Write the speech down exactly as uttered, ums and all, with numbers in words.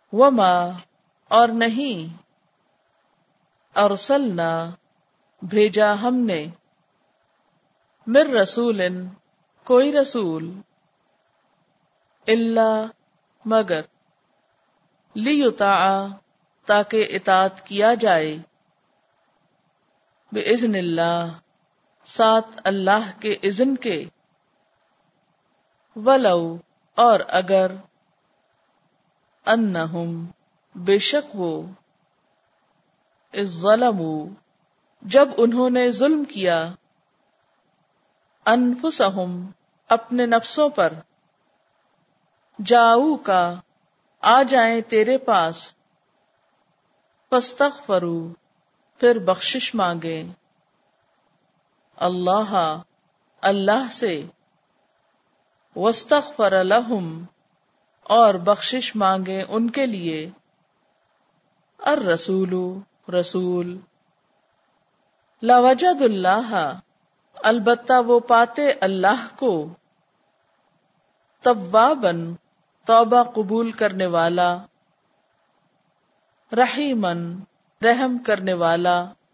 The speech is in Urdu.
وما اور نہیں ارسلنا بھیجا ہم نے من رسول کوئی رسول الا مگر لیطاع تاکہ اطاعت کیا جائے باذن اللہ ساتھ اللہ کے اذن کے ولو اور اگر انہم بے شک وہ اذ ظلموا جب انہوں نے ظلم کیا انفسہم اپنے نفسوں پر جاؤ کا آ جائیں تیرے پاس فاستغفروا پھر بخشش مانگے اللہ اللہ سے واستغفر لہم اور بخشش مانگے ان کے لیے الرسول رسول لوجد اللہ البتہ وہ پاتے اللہ کو تواباً توبہ قبول کرنے والا رحیماً رحم کرنے والا